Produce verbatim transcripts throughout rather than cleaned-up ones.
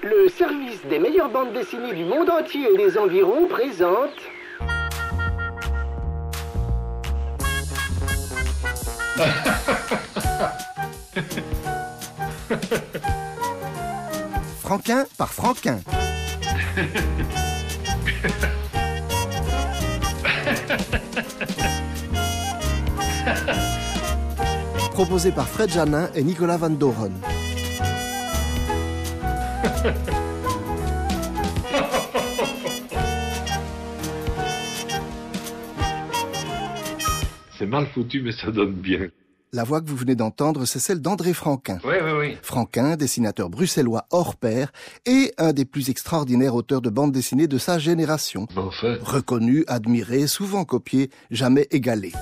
Le service des meilleures bandes dessinées du monde entier et des environs présente... Franquin par Franquin. Proposé par Fred Janin et Nicolas Van Doren. C'est mal foutu, mais ça donne bien. La voix que vous venez d'entendre, c'est celle d'André Franquin. Oui, oui, oui. Franquin, dessinateur bruxellois hors pair, et un des plus extraordinaires auteurs de bande dessinée de sa génération. Enfin. Reconnu, admiré, souvent copié, jamais égalé.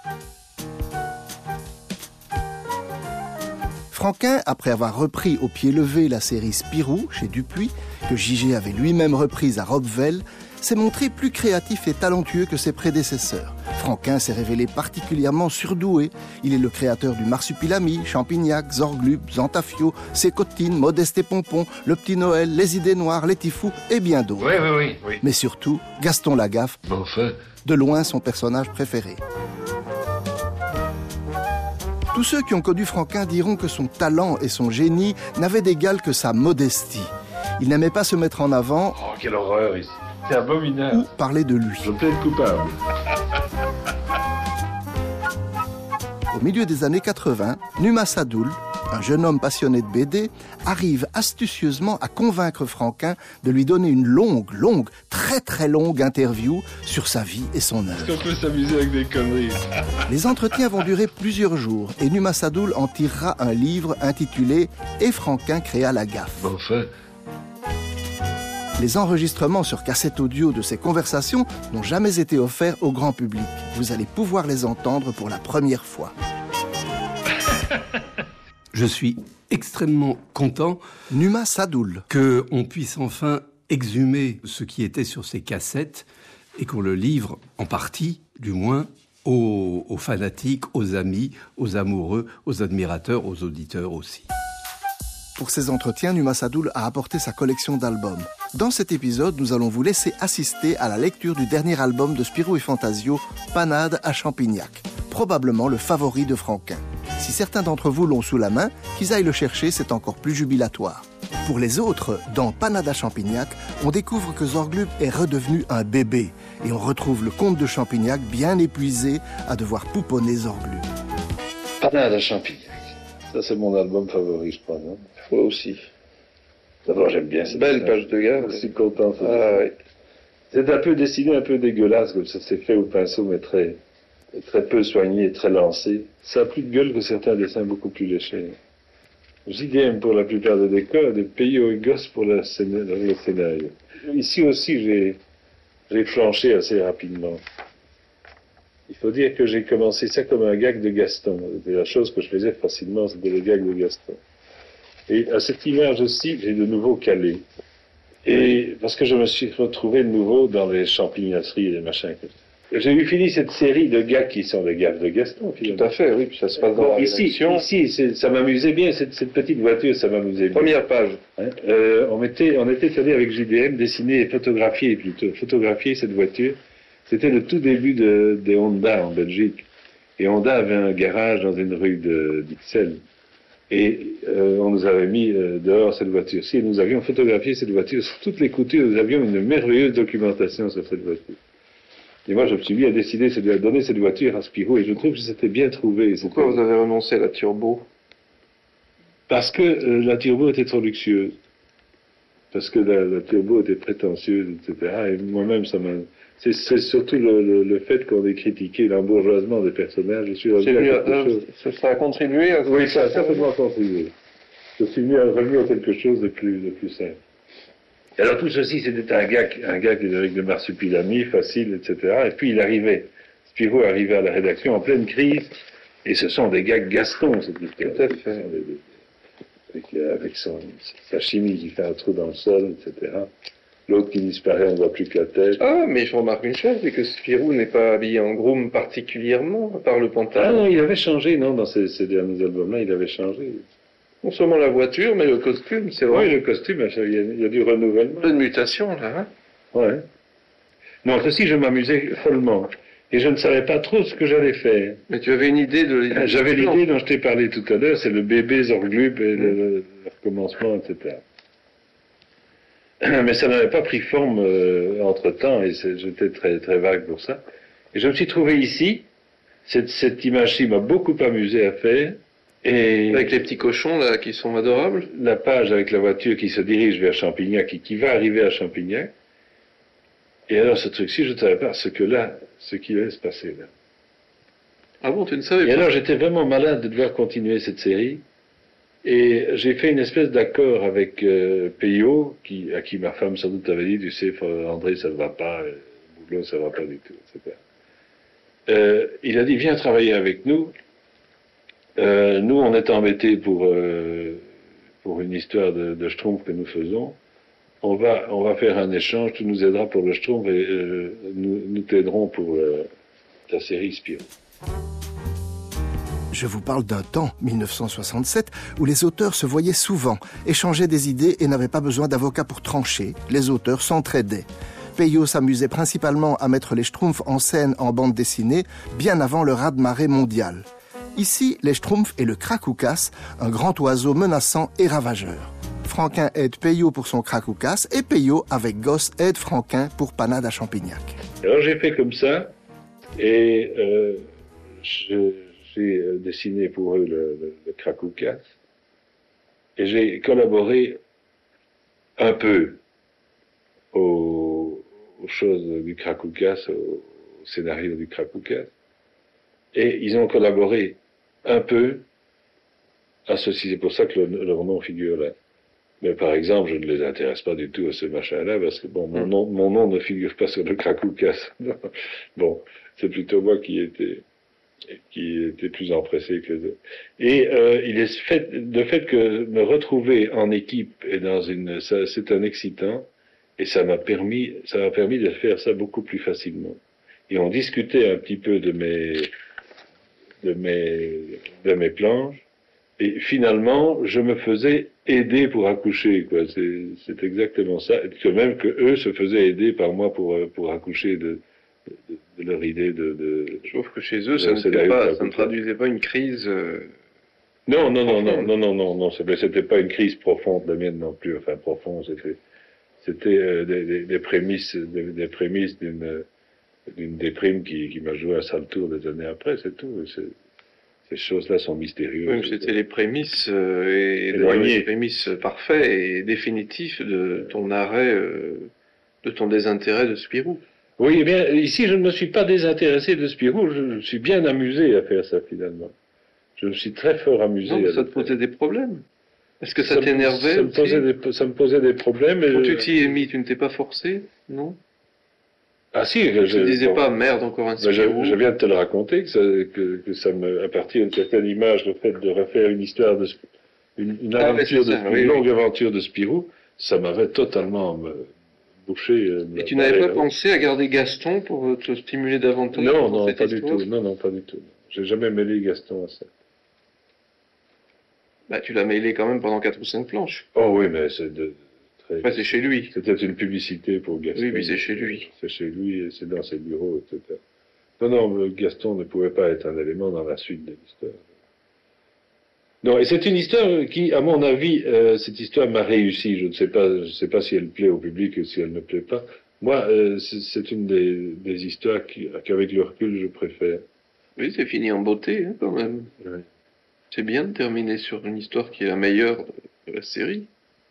Franquin, après avoir repris au pied levé la série Spirou, chez Dupuis, que J G avait lui-même reprise à Robvel, s'est montré plus créatif et talentueux que ses prédécesseurs. Franquin s'est révélé particulièrement surdoué. Il est le créateur du Marsupilami, Champignac, Zorglub, Zantafio, Sécotine, Modeste et Pompon, Le Petit Noël, Les Idées Noires, Les Tifous et bien d'autres. Oui, oui, oui, oui. Mais surtout, Gaston Lagaffe, Enfin. de loin son personnage préféré. Tous ceux qui ont connu Franquin diront que son talent et son génie n'avaient d'égal que sa modestie. Il n'aimait pas se mettre en avant. Oh, quelle horreur ici. C'est abominable. Ou parler de lui. Je plaide coupable. Au milieu des années quatre-vingts, Numa Sadoul, un jeune homme passionné de B D, arrive astucieusement à convaincre Franquin de lui donner une longue, longue, très très longue interview sur sa vie et son œuvre. Est-ce qu'on peut s'amuser avec des conneries? Les entretiens vont durer plusieurs jours et Numa Sadoul en tirera un livre intitulé « Et Franquin créa la gaffe ». Enfin. Les enregistrements sur cassette audio de ces conversations n'ont jamais été offerts au grand public. Vous allez pouvoir les entendre pour la première fois. Je suis extrêmement content Numa Sadoul. qu'on puisse enfin exhumer ce qui était sur ces cassettes et qu'on le livre en partie, du moins, aux, aux fanatiques, aux amis, aux amoureux, aux admirateurs, aux auditeurs aussi. Pour ces entretiens, Numa Sadoul a apporté sa collection d'albums. Dans cet épisode, nous allons vous laisser assister à la lecture du dernier album de Spirou et Fantasio, Panade à Champignac, probablement le favori de Franquin. Si certains d'entre vous l'ont sous la main, qu'ils aillent le chercher, c'est encore plus jubilatoire. Pour les autres, dans Panade à Champignac, on découvre que Zorglub est redevenu un bébé et on retrouve le comte de Champignac bien épuisé à devoir pouponner Zorglub. Panade à Champignac. Ça, c'est mon album favori, je crois, non? Moi aussi. D'abord, j'aime bien cette belle page de garde. Je suis content. Ah, oui. C'est un peu dessiné, un peu dégueulasse, comme ça c'est fait au pinceau, mais très, très peu soigné et très lancé. Ça a plus de gueule que certains dessins beaucoup plus léchés. J D M pour la plupart des décors, des pays aux gosses pour le scénario. Ici aussi, j'ai, j'ai flanché assez rapidement. Il faut dire que j'ai commencé ça comme un gag de Gaston. C'était la chose que je faisais facilement, c'était le gag de Gaston. Et à cette image aussi, j'ai de nouveau calé. Et parce que je me suis retrouvé de nouveau dans les champignasseries et les machins. J'ai eu fini cette série de gags qui sont des gags de Gaston, finalement. Tout à fait, oui, puis ça se passe dans Bon, la ici, rédaction. ici c'est, ça m'amusait bien, cette, cette petite voiture, ça m'amusait bien. Première page. Hein, euh, on, était, on était allé avec J D M dessiner et photographier plutôt, photographier cette voiture. C'était le tout début de, des Honda en Belgique. Et Honda avait un garage dans une rue de, d'Ixelles. Et euh, on nous avait mis euh, dehors cette voiture-ci et nous avions photographié cette voiture sur toutes les coutures. Nous avions une merveilleuse documentation sur cette voiture. Et moi, je me suis mis à décider de donner cette voiture à Spirou et je trouve que c'était bien trouvé. Pourquoi vous avez renoncé à la turbo? Parce que euh, la turbo était trop luxueuse. Parce que la, la turbo était prétentieuse, et cetera. Et moi-même, ça m'a... C'est, c'est surtout le, le, le fait qu'on ait critiqué l'embourgeoisement des personnages. Je suis revenu à quelque euh, chose. Ça, ça a contribué à... Oui, ça a certainement contribué. Je suis venu à revenir à quelque chose de plus, de plus simple. Et alors tout ceci, c'était un gag, un gag avec de marsupilami, facile, et cetera. Et puis il arrivait, Spirou arrivait à la rédaction en pleine crise, et ce sont des gags Gaston, cette histoire. Tout à fait. Avec, avec son, sa chimie qui fait un trou dans le sol, et cetera. L'autre qui disparaît, on ne voit plus que la tête. Ah, mais je remarque une chose, c'est que Spirou n'est pas habillé en groom particulièrement, à part le pantalon. Ah non, il avait changé, non, dans ces, ces derniers albums-là, il avait changé. Non seulement la voiture, mais le costume, c'est vrai. Oui, le costume, il y a, il y a du renouvellement. Un peu de mutation, là, hein. Ouais. Non, ceci, je m'amusais follement. Et je ne savais pas trop ce que j'allais faire. Mais tu avais une idée de... J'avais l'idée dont je t'ai parlé tout à l'heure, c'est le bébé Zorglub et le, le, le recommencement, et cetera. Mais ça n'avait pas pris forme euh, entre-temps, et j'étais très, très vague pour ça. Et je me suis trouvé ici, cette, cette image-ci m'a beaucoup amusé à faire, et... Avec les petits cochons, là, qui sont adorables. La page avec la voiture qui se dirige vers Champignac et qui va arriver à Champignac. Et alors, ce truc-ci, je ne savais pas ce que là, ce qui allait se passer là. Ah bon, tu ne savais Et pas? Et alors, j'étais vraiment malade de devoir continuer cette série. Et j'ai fait une espèce d'accord avec euh, Peyo, qui, à qui ma femme sans doute avait dit, tu sais, André, ça ne va pas, euh, Boulot, ça ne va pas du tout, et cetera. Euh, il a dit, viens travailler avec nous. Euh, nous, on est embêtés pour, euh, pour une histoire de, de Schtroumpf que nous faisons. On va, on va faire un échange, tu nous aideras pour le Schtroumpf et euh, nous, nous t'aiderons pour euh, ta série Spirou. Je vous parle d'un temps, mille neuf cent soixante-sept, où les auteurs se voyaient souvent, échangeaient des idées et n'avaient pas besoin d'avocats pour trancher. Les auteurs s'entraidaient. Peyo s'amusait principalement à mettre les Schtroumpfs en scène en bande dessinée, bien avant le raz-de-marée mondial. Ici, les Schtroumpfs et le Krakoukas, un grand oiseau menaçant et ravageur. Franquin aide Peyo pour son Krakoukas et Peyo, avec Gosse, aide Franquin pour Panade à Champignac. Alors j'ai fait comme ça, et euh, je... j'ai dessiné pour eux le, le, le Krakoukas, et j'ai collaboré un peu aux, aux choses du Krakoukas, au, au scénario du Krakoukas, et ils ont collaboré un peu à ceci, c'est pour ça que le, leur nom figure là. Mais par exemple, je ne les intéresse pas du tout à ce machin-là, parce que bon, mon nom, mon nom ne figure pas sur le Krakoukas. Bon, c'est plutôt moi qui étais... qui était plus empressé que deux. Et euh, il est fait, le fait que me retrouver en équipe et dans une, ça, c'est un excitant, et ça m'a permis, ça m'a permis de faire ça beaucoup plus facilement. Et on discutait un petit peu de mes, de mes, de mes planches, et finalement, je me faisais aider pour accoucher, quoi. C'est, c'est exactement ça. Et que même que eux se faisaient aider par moi pour, pour accoucher de, de, de leur idée de, de... Je trouve que chez eux, ça, ne, pas, ça ne traduisait pas une crise... Euh... Non, non, non, non, non, non, non, non, c'était, c'était pas une crise profonde, la mienne non plus, enfin, profonde, c'était, c'était euh, des, des, des prémices, des, des prémices d'une, d'une déprime qui, qui m'a joué un sale tour des années après, c'est tout. C'est, ces choses-là sont mystérieuses. Oui, mais c'était les prémices, euh, et les prémices parfaits et définitifs de ton arrêt, euh, de ton désintérêt de Spirou. Oui, eh bien, ici, je ne me suis pas désintéressé de Spirou, je, je me suis bien amusé à faire ça, finalement. Je me suis très fort amusé. Non, mais ça te posait des problèmes. Est-ce que ça, ça t'énervait ça, me posait des, ça me posait des problèmes. Quand je... tu t'y es mis, tu ne t'es pas forcé, non? Ah si, je ne disais bon, pas, merde, encore un Spirou. Je, je viens de te le raconter, que ça, que, que ça me, à partir d'une certaine image, le fait de refaire une histoire de, une, une ah, aventure, de, ça, une oui, longue oui. aventure de Spirou, ça m'avait totalement me, bouché. Et tu n'avais pas là. pensé à garder Gaston pour te stimuler davantage? Non, non, pas du tout, non, non, pas du tout. J'ai jamais mêlé Gaston à ça. Bah, tu l'as mêlé quand même pendant quatre ou cinq planches. Oh oui, mais c'est de, très... Enfin, c'est chez lui. C'était une publicité pour Gaston. Oui, mais c'est chez lui. C'est chez lui, et c'est dans ses bureaux, et cetera. Non, non, Gaston ne pouvait pas être un élément dans la suite de l'histoire. Non, et c'est une histoire qui, à mon avis, euh, cette histoire m'a réussi. Je ne sais pas, je ne sais pas si elle plaît au public ou si elle ne plaît pas. Moi, euh, c'est, c'est une des, des histoires qui, qu'avec le recul, je préfère. Oui, c'est fini en beauté, hein, quand même. Oui. C'est bien de terminer sur une histoire qui est la meilleure de la série.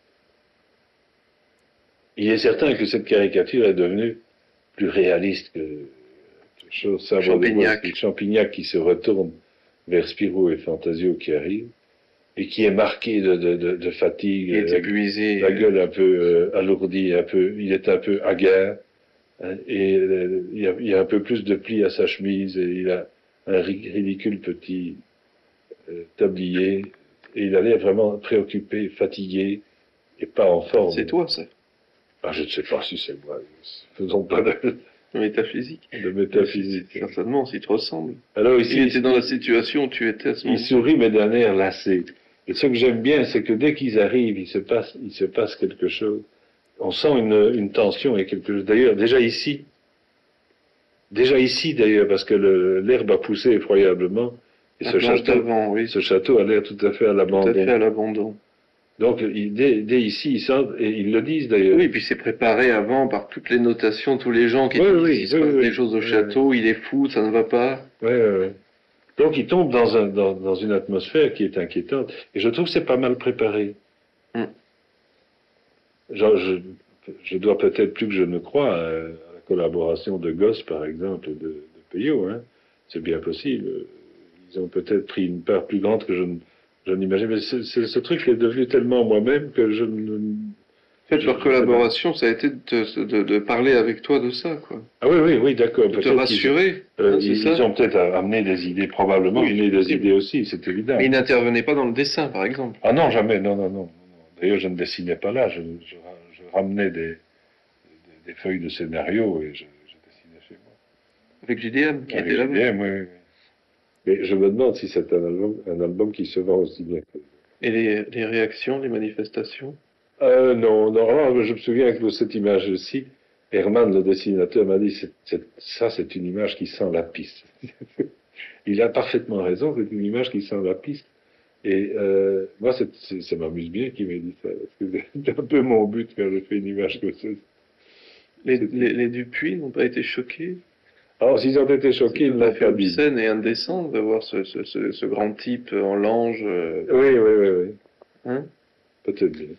Il est certain que cette caricature est devenue plus réaliste que quelque chose. Champignac. Champignac qui se retourne vers Spirou et Fantasio qui arrivent, et qui est marqué de, de, de, de fatigue. Il est épuisé. La gueule un peu euh, alourdie, un peu, il est un peu hagard, hein, et euh, il, y a, il y a un peu plus de plis à sa chemise, et il a un ridicule petit euh, tablier, et il a l'air vraiment préoccupé, fatigué, et pas en forme. C'est toi, ça? Ah, je ne sais pas si c'est moi. Faisons pas de... De métaphysique. De métaphysique. Certainement, s'il te ressemble. Alors ici, il était dans la situation où tu étais à ce moment. Il sourit, mais d'un air lassé. Et ce que j'aime bien, c'est que dès qu'ils arrivent, il se passe, il se passe quelque chose. On sent une, une tension et quelque chose. D'ailleurs, déjà ici, déjà ici d'ailleurs, parce que le, l'herbe a poussé effroyablement, et ce château, avant, oui. ce château a l'air tout à fait à l'abandon. Tout à fait à l'abandon. Donc, il, dès, dès ici, ils sentent, et ils le disent d'ailleurs. Oui, et puis c'est préparé avant par toutes les notations, tous les gens qui oui, disent oui, qu'il se oui, passe oui, des choses au oui, château, oui. il est fou, ça ne va pas. Oui, oui, oui. Donc, ils tombent dans, un, dans, dans une atmosphère qui est inquiétante, et je trouve que c'est pas mal préparé. Mm. Genre, je, je dois peut-être plus que je ne crois à, à la collaboration de Gosse, par exemple, de, de Peyo, hein. C'est bien possible. Ils ont peut-être pris une part plus grande que je, je n'imagine. Mais c'est, c'est, ce truc est devenu tellement moi-même que je ne... En fait, leur collaboration, ça a été de, de, de parler avec toi de ça, quoi. Ah oui, oui, oui, d'accord. De te rassurer. Ils, euh, hein, ils, c'est ça ils ont peut-être amené des idées, probablement, oui, amené des oui. idées aussi, c'est évident. Mais ils n'intervenaient pas dans le dessin, par exemple. Ah non, jamais, non, non, non. D'ailleurs, je ne dessinais pas là, je, je, je ramenais des, des, des feuilles de scénario et je, je dessinais chez moi. Avec J D M, qui Avec était là-bas. J D M, oui, oui. Mais je me demande si c'est un album, un album qui se vend aussi bien que... Et les, les réactions, les manifestations? Euh, non, non, alors, je me souviens que pour cette image-ci, Herman, le dessinateur, m'a dit, c'est, c'est, ça, c'est une image qui sent la piste. Il a parfaitement raison, c'est une image qui sent la piste. Et euh, moi, c'est, c'est, ça m'amuse bien qu'il m'ait dit ça, parce que c'est un peu mon but quand je fais une image comme ça. Les, les, les Dupuis n'ont pas été choqués? Alors, s'ils ont été choqués, ils ne l'ont pas dit. Une scène et un dessin, de voir ce, ce, ce, ce grand type en lange. Euh... Oui, oui, oui, oui. Hein? Peut-être bien.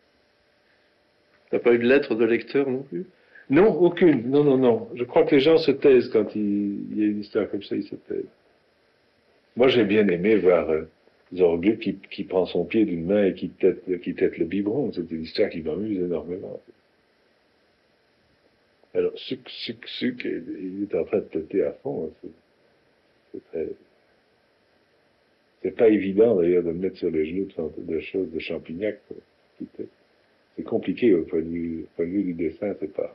T'as pas eu de lettre de lecteur non plus? Non, aucune. Non, non, non. Je crois que les gens se taisent quand il, il y a une histoire comme ça, ils se taisent. Moi, j'ai bien aimé voir euh, Zorglub qui, qui prend son pied d'une main et qui tête, qui tête le biberon. C'est une histoire qui m'amuse énormément. Alors, suc, suc, suc, il est en train de têter à fond. C'est, c'est très... C'est pas évident, d'ailleurs, de me mettre sur les genoux de, de choses de Champignac. Quoi, qui tête. C'est compliqué au point de vue, au point de vue du dessin, c'est pas...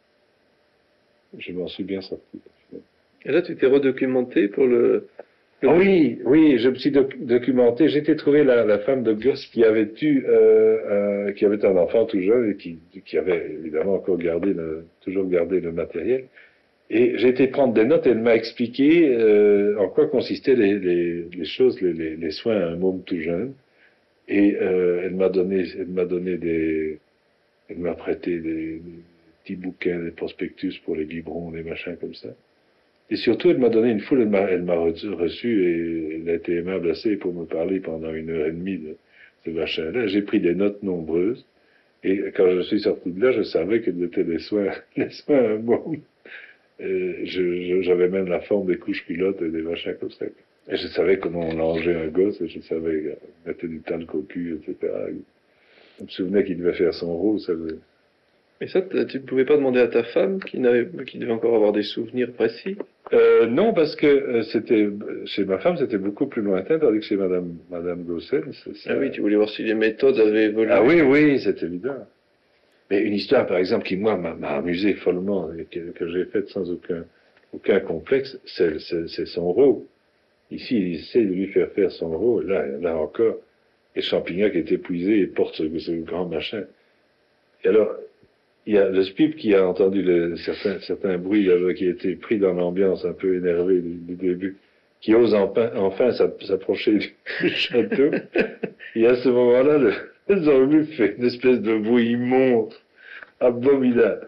Je m'en suis bien sorti. Et là, tu t'es redocumenté pour le... le... Ah oui, oui, je me suis doc- documenté. J'ai été trouver la, la femme de Gosse qui avait eu, euh, euh, qui avait un enfant tout jeune et qui, qui avait évidemment encore gardé le, toujours gardé le matériel. Et j'ai été prendre des notes et elle m'a expliqué euh, en quoi consistaient les, les, les choses, les, les, les soins à un môme tout jeune. Et euh, elle m'a donné, elle m'a donné des, elle m'a prêté des, des petits bouquins, des prospectus pour les biberons, des machins comme ça. Et surtout, elle m'a donné une foule, elle m'a, elle m'a reçu et elle a été aimable assez pour me parler pendant une heure et demie de ce machin-là. J'ai pris des notes nombreuses et quand je suis sorti de là, je savais quels étaient les soins, les soins à un môme. Et je, je, j'avais même la forme des couches culottes et des machins comme ça. Et je savais comment on langeait un gosse, et je savais mettre du talc au cul, et cetera. Je me souvenais qu'il devait faire son rôle, ça faisait... Mais ça, tu ne pouvais pas demander à ta femme, qui, n'avait, qui devait encore avoir des souvenirs précis? euh, Non, parce que euh, c'était chez ma femme, c'était beaucoup plus lointain, tandis que chez Madame, Madame Gossen... C'est, c'est... Ah oui, tu voulais voir si les méthodes avaient évolué. Ah oui, oui, c'est évident. Mais une histoire, par exemple, qui, moi, m'a, m'a amusé follement, et que, que j'ai faite sans aucun, aucun complexe, c'est, c'est, c'est son rôle. Ici, il essaie de lui faire faire son rôle, là, là encore, et Champignac est épuisé et porte ce, ce grand machin. Et alors, il y a le Spip qui a entendu le, certains, certains bruits, là, qui a été pris dans l'ambiance un peu énervée du, du début, qui ose enfin, enfin s'approcher du, du château. Et à ce moment-là, le, le Zorglub fait une espèce de bruit immonde, abominable,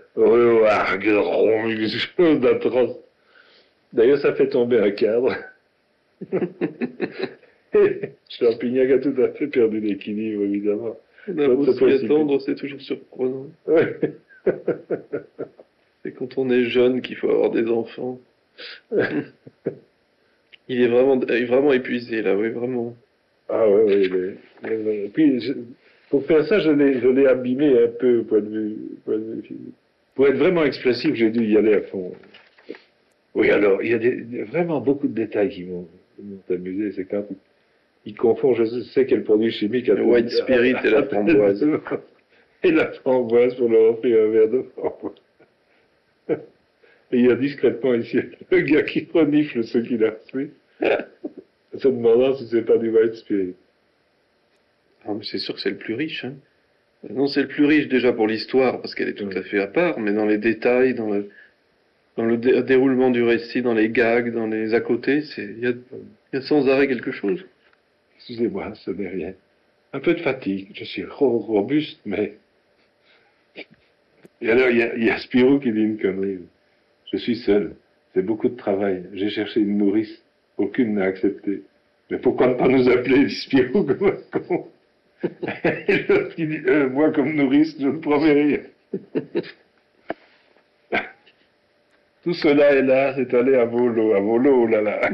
quelque chose d'atroce. D'ailleurs, ça fait tomber un cadre. Champignac a tout à fait perdu l'équilibre, évidemment. On a beau s'y attendre, c'est toujours surprenant. Ouais. C'est quand on est jeune qu'il faut avoir des enfants. Il est vraiment, vraiment épuisé, là, oui, vraiment. Ah ouais, oui, il est, il est, puis, je, pour faire ça, je l'ai, je l'ai abîmé un peu au point de vue, point de vue physique. Pour être vraiment expressif, j'ai dû y aller à fond. Oui, alors, il y a des, vraiment beaucoup de détails qui m'ont, qui m'ont amusé. C'est quand il, il confond, je sais quel produit chimique. Le white spirit et la framboise. Et la framboise pour leur offrir un verre de framboise. Et il y a discrètement ici le gars qui renifle ce qu'il a reçu, se demandant si c'est pas du white spirit. Ah, mais c'est sûr que c'est le plus riche. Hein. Non, c'est le plus riche déjà pour l'histoire, parce qu'elle est tout à fait à part, mais dans les détails, dans le, dans le dé- déroulement du récit, dans les gags, dans les à côté, c'est, il y a, il y a sans arrêt quelque chose. Excusez-moi, ce n'est rien. Un peu de fatigue. Je suis ro- robuste, mais... Et alors, il y a, il y a Spirou qui dit une connerie. Je suis seul. C'est beaucoup de travail. J'ai cherché une nourrice. Aucune n'a accepté. Mais pourquoi ne pas nous appeler, dit Spirou, comme un con. Et l'autre qui dit, euh, moi, comme nourrice, je ne promets rien. Tout cela est là, c'est allé à volo, à volo, oh là là.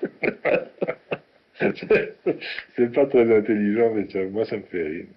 C'est pas très intelligent, mais tiens, moi, ça me fait rire.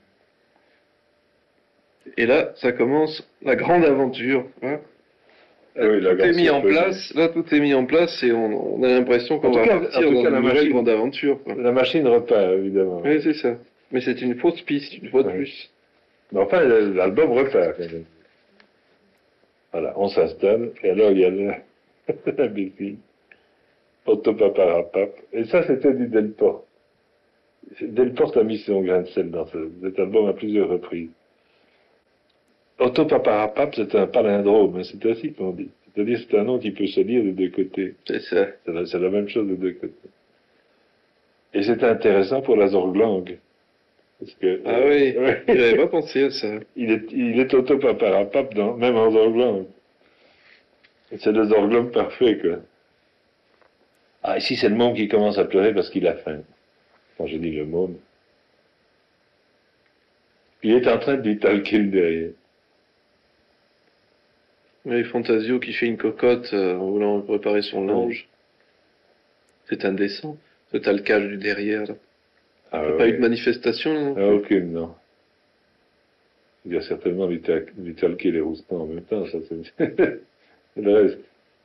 Et là, ça commence la grande aventure. Hein. Ah oui, la tout est grande mis en surprise. place. Là, tout est mis en place et on, on a l'impression qu'on En tout va cas- partir en tout dans cas, une la nouvelle machine- grande aventure. Quoi. La machine repart, évidemment. Oui, c'est ça. Mais c'est une fausse piste, une fois de Ouais. plus. Mais enfin, l'album repart, quand même. Voilà, on s'installe, et alors il y a le- l'imbécile, Autopaparapap, et ça c'était du Delporte. Delporte a mis son grain de sel dans ce, cet album à plusieurs reprises. Autopaparapap, c'est un palindrome, hein, c'est ainsi qu'on dit. C'est-à-dire c'est un nom qui peut se lire de deux côtés. C'est ça. C'est la, c'est la même chose de deux côtés. Et c'est intéressant pour la zorglangue. Parce que, Ah oui, ouais. il n'avait pas pensé à ça. Il est, il est autopaparapap, dans, même en zorglangue. C'est le zorglangue parfait, quoi. Ah, ici, c'est le môme qui commence à pleurer parce qu'il a faim. Quand je dis le môme. Il est en train de lui talquer le derrière. Oui, Fantasio qui fait une cocotte euh, en voulant préparer son linge. C'est indécent, ce talcage du derrière. Là. Ah, Il n'y a ouais. pas eu de manifestation, là, non Ah, aucune, non. Il y a certainement lui, tal- lui talquer les roustons en même temps, ça c'est... le reste.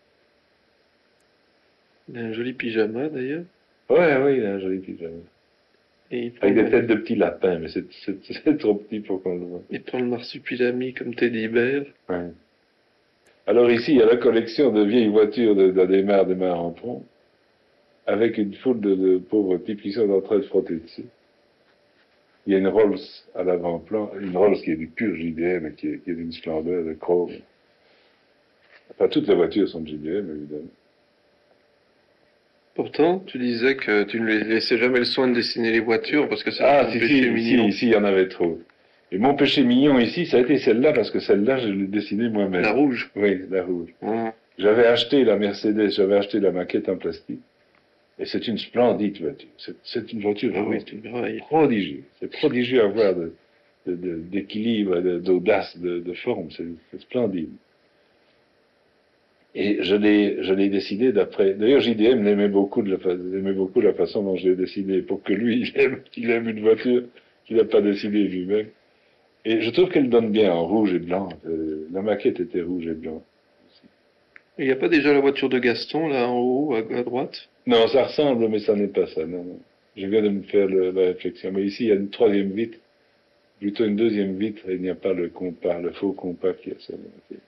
Il a un joli pyjama, d'ailleurs. Ouais, oui, il a un joli pyjama. Et il prend, Avec des le, têtes de petits lapins, mais c'est, c'est, c'est trop petit pour qu'on le voit. il prend le marsupilami comme Teddy Bear. Ouais. Alors ici, il y a la collection de vieilles voitures de, de Démarre, Démarre en pont, avec une foule de, de pauvres types qui sont en train de frotter dessus. Il y a une Rolls à l'avant-plan, une Rolls qui est du pur J D M, qui est, qui est d'une splendeur de chrome. Enfin, toutes les voitures sont de J D M, évidemment. Pourtant, tu disais que tu ne lui laissais jamais le soin de dessiner les voitures parce que c'est Ah, un si, péché si, ici, mignon. ici, il y en avait trop. Et mon péché mignon ici, ça a été celle-là, parce que celle-là, je l'ai dessinée moi-même. La rouge. Oui, la rouge. Hum. J'avais acheté la Mercedes, j'avais acheté la maquette en plastique. Et c'est une splendide voiture. C'est, c'est une voiture Ah oui, vraiment c'est une merveille. prodigieux. C'est prodigieux à voir de, de, de- d'équilibre, de- d'audace, de, de forme. C'est, c'est splendide. Et je l'ai, je l'ai dessiné d'après. D'ailleurs, J D M l'aimait beaucoup, de la, fa- aimait beaucoup la façon dont je l'ai dessiné, pour que lui, il aime, il aime une voiture qu'il n'a pas dessinée lui-même. Et je trouve qu'elle donne bien en rouge et blanc. Euh, la maquette était rouge et blanc. Il n'y a pas déjà la voiture de Gaston, là, en haut, à, à droite? Non, ça ressemble, mais ça n'est pas ça. Non, non. Je viens de me faire le- la réflexion. Mais ici, il y a une troisième vitre, plutôt une deuxième vitre, et il n'y a pas le compas, le faux compas qui est sur la maquette.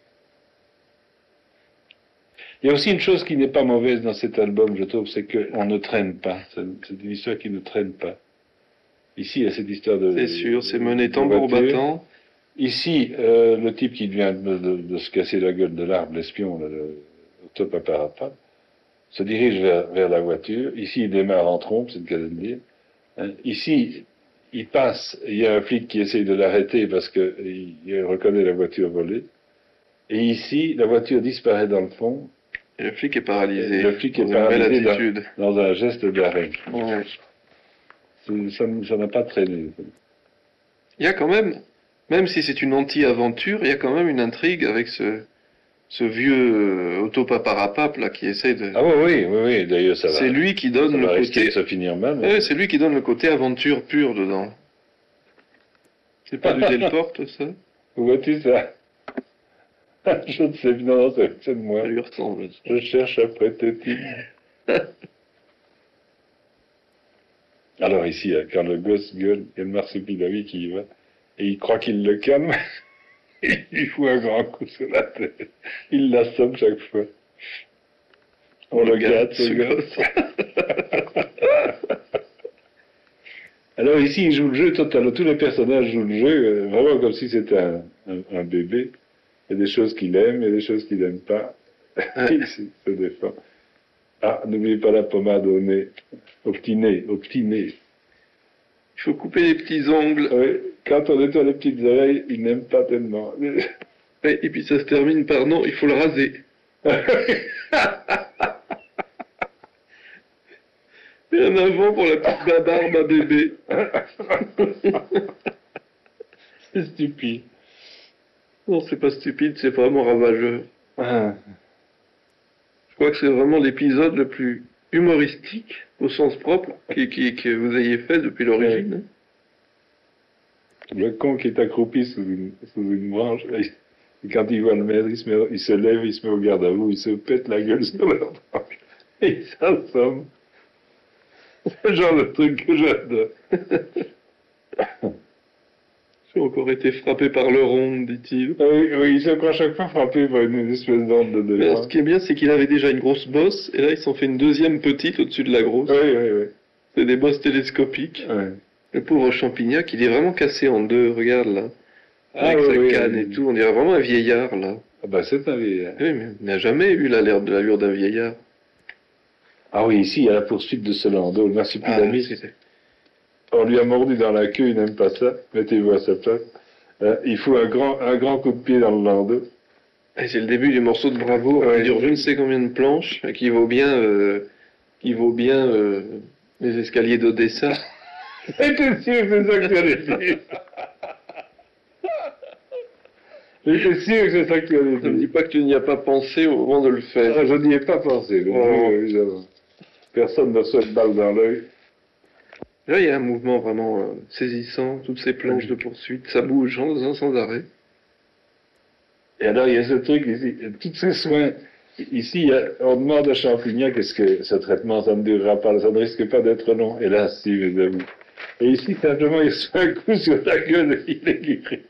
Il y a aussi une chose qui n'est pas mauvaise dans cet album, je trouve, c'est qu'on ne traîne pas. C'est, c'est une histoire qui ne traîne pas. Ici, il y a cette histoire de... C'est sûr, c'est mené de tambour voiture. battant. Ici, euh, le type qui vient de, de- de se casser la gueule de l'arbre, l'espion, là, le Autopaparapap, se dirige vers, vers la voiture. Ici, il démarre en trompe, c'est le cas de le dire. Hein. Ici, il passe, il y a un flic qui essaye de l'arrêter parce qu'il il reconnaît la voiture volée. Et ici, la voiture disparaît dans le fond. Et le flic est paralysé. Et le flic dans est une paralysé belle dans, attitude. dans un geste d'arrêt. Ouais. C'est- Ça n- ça n'a pas traîné. Il y a quand même, même si c'est une anti-aventure, il y a quand même une intrigue avec ce, ce vieux euh, Autopaparapap, là, qui essaie de... Ah oui, oui, oui, oui. D'ailleurs, ça va. c'est lui qui donne ça le va risquer côté... de se finir mal. mais- Ouais, c'est lui qui donne le côté aventure pure dedans. C'est pas du Delporte, ça? Où vois-tu ça? Je ne sais pas, non, c'est c'est de moi. Ça lui ressemble. Je cherche après Tétine. Alors ici, hein, quand le gosse gueule, il y a le marsupilami qui y va, et il croit qu'il le calme, et il lui fout un grand coup sur la tête. Il l'assomme chaque fois. On le gâte, ce gosse. Alors ici, il joue le jeu totalement. Tous les personnages jouent le jeu, euh, vraiment comme si c'était un, un, un bébé. Il y a des choses qu'il aime, il y a des choses qu'il n'aime pas. Il se défend. Ah, n'oubliez pas la pommade au nez. Au petit nez, au petit nez. Il faut couper les petits ongles. Oui, quand on nettoie les petites oreilles, il n'aime pas tellement. Et, et puis ça se termine par non, il faut le raser. Et un avant pour la petite babarbe à bébé. C'est stupide. Non, c'est pas stupide, c'est vraiment ravageur. Ah. Je crois que c'est vraiment l'épisode le plus humoristique, au sens propre, qui, qui, que vous ayez fait depuis l'origine. Le con qui est accroupi sous une, sous une branche, et quand il voit le maître, il se, met, il se lève, il se met au garde à vous, il se pète la gueule sur la branche. Et il s'assomme. C'est le genre de truc que j'adore. J'ai encore été frappé par le rond, dit-il. Ah oui, oui, il se croit chaque fois frappé par une espèce d'onde de Mais alors, ce qui est bien, c'est qu'il avait déjà une grosse bosse, et là, ils s'en fait une deuxième petite au-dessus de la grosse. Oui, oui, oui. C'est des bosses télescopiques. Oui. Le pauvre Champignac, il est vraiment cassé en deux, regarde là. Avec Ah, sa oui, oui, canne oui. et tout, on dirait vraiment un vieillard là. Ah bah c'est un vieillard. Oui, mais il n'a jamais eu la- l'air de l'allure d'un vieillard. Ah oui, ici, il y a la poursuite de ce landau, le marsupilami. Ah, c'est- On lui a mordu dans la queue, il n'aime pas ça. Mettez-vous à sa place. Euh, il faut un grand, un grand coup de pied dans le landau. Et c'est le début du morceau de Bravo, Ouais. qui dure je ne sais combien de planches, et qui vaut bien, euh, qui vaut bien euh, les escaliers d'Odessa. J'étais sûr que c'est ça que tu allais dire. J'étais sûr que c'est ça que tu allais Ne me dis dire. pas que tu n'y as pas pensé au moment de le faire. Ah, je n'y ai pas pensé, le Oh. jeu, évidemment. Personne ne reçoit une balle dans l'œil. Là, il y a un mouvement vraiment euh, saisissant, toutes ces planches de poursuite, ça bouge sans, sans arrêt. Et alors, il y a ce truc ici, tous ces soins. Ici, il y a- on demande à Champignac, est-ce que ce traitement, ça ne durera pas, ça ne risque pas d'être long. Et là, si, mes amis. Et ici, simplement, il se fait un coup sur la gueule et il est guéri.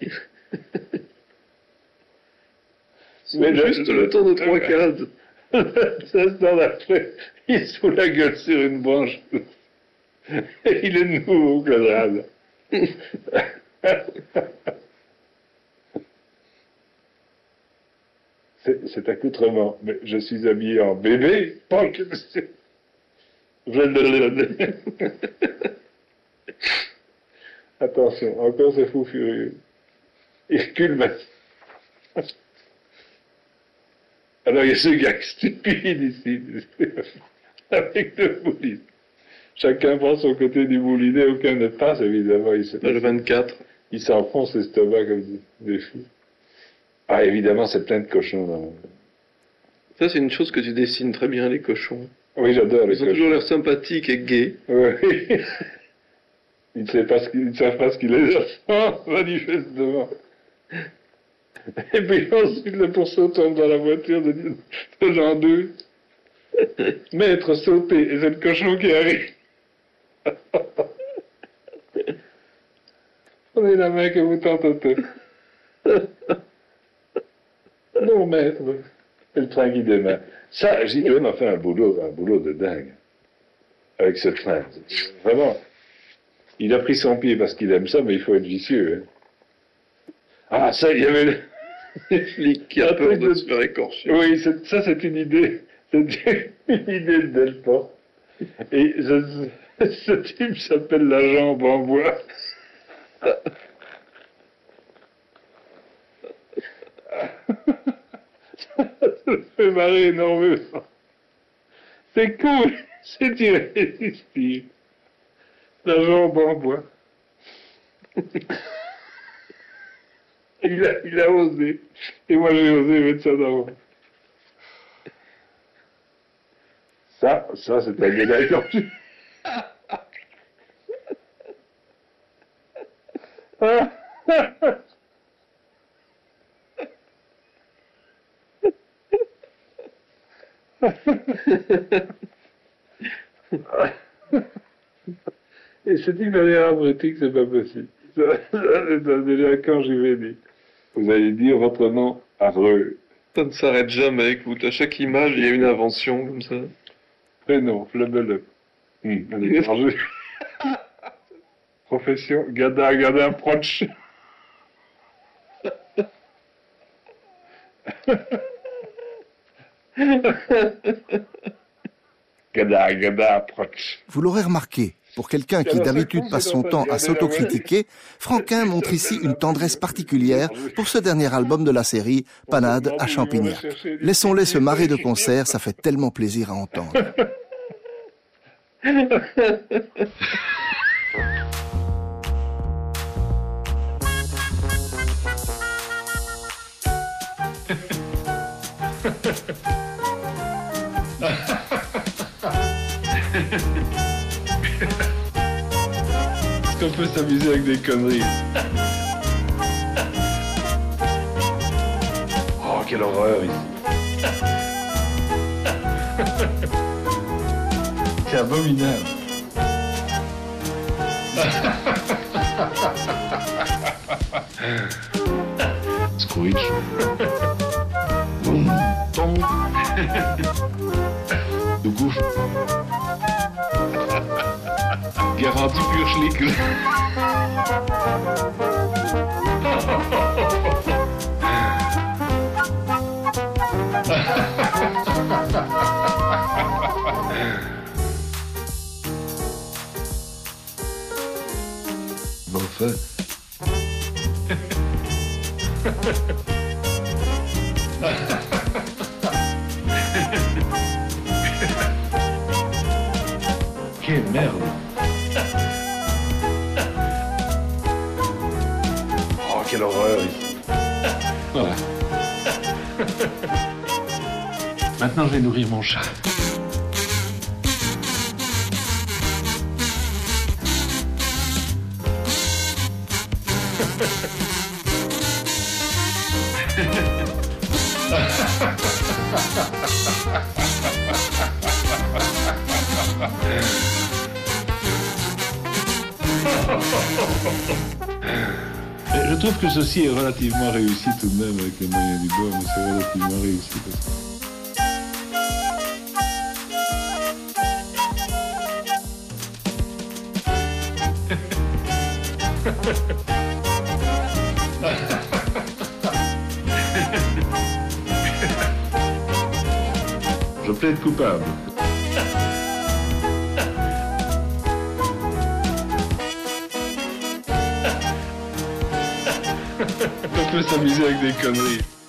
Mais juste le temps de trois cases. L'instant d'après, il se fout la gueule sur une branche. Et il est de nouveau cadavre. C'est cet accoutrement. Mais je suis habillé en bébé, pas que c'est. Je le donne. Attention, encore ce fou furieux. Il recule maintenant. Alors il y a ce gars stupide ici, avec deux moulines. Chacun prend son côté du moulinet, aucun ne passe évidemment. Il se- Le vingt-quatre. il s'enfonce l'estomac comme des, des fous. Ah, évidemment, c'est plein de cochons. Dans... Ça, c'est une chose que tu dessines très bien, les cochons. Oui, j'adore les Ils ont cochons. toujours l'air sympathiques et gais. Oui. Ils ne savent pas ce qu'ils ne savent pas ce qu'il les attend, manifestement. Et puis ensuite, le pourceau tombe dans la voiture de, de Jean deux. Maître, sautez, et c'est le cochon qui arrive. Prenez la main que vous tentez. Non, maître. Et le train qui démarre. Ça, j'ai vraiment fait un boulot, un boulot de dingue. Avec ce train. Vraiment. Il a pris son pied parce qu'il aime ça, mais il faut être vicieux. Hein. Ah, ça, il y avait... Les flics qui Un a peur truc de de- se faire écorcher. Oui, c'est- ça c'est une idée. C'est une idée de Delport. Et ce, ce type s'appelle la jambe en bois. Ça me fait marrer énormément. C'est cool, c'est irrésistible. La jambe en bois. Il a, il a osé. Et moi, j'ai osé mettre ça dans... Ça, ça, c'est un médaille d'or. Et c'est une manière abrutique, c'est pas possible. Ça, ça, c'est un délinquant, j'y vais dire. Vous allez dire votre nom affreux. Ça ne s'arrête jamais, écoute. À chaque image, il y a une invention comme ça. Prénom, flebele. Hum, un étranger. Profession, gada, gada, proche. Gada, gada, proche. Vous l'aurez remarqué, pour quelqu'un qui d'habitude passe son temps à s'autocritiquer, Franquin montre ici une tendresse particulière pour ce dernier album de la série, Panade à Champignac. Laissons-les se marrer de concert, ça fait tellement plaisir à entendre. Est-ce qu'on peut s'amuser avec des conneries? Oh, quelle horreur ici. C'est abominable. Screech. Boum, tom. De gouffre. Garantie pur schlick. Bon fait. Quelle merde. Oh, quelle horreur ici. Voilà. Maintenant, je vais nourrir mon chat. Et je trouve que ceci est relativement réussi tout de même avec les moyens du bord, mais c'est relativement réussi. Parce que... Je plaide coupable. On peut s'amuser avec des conneries.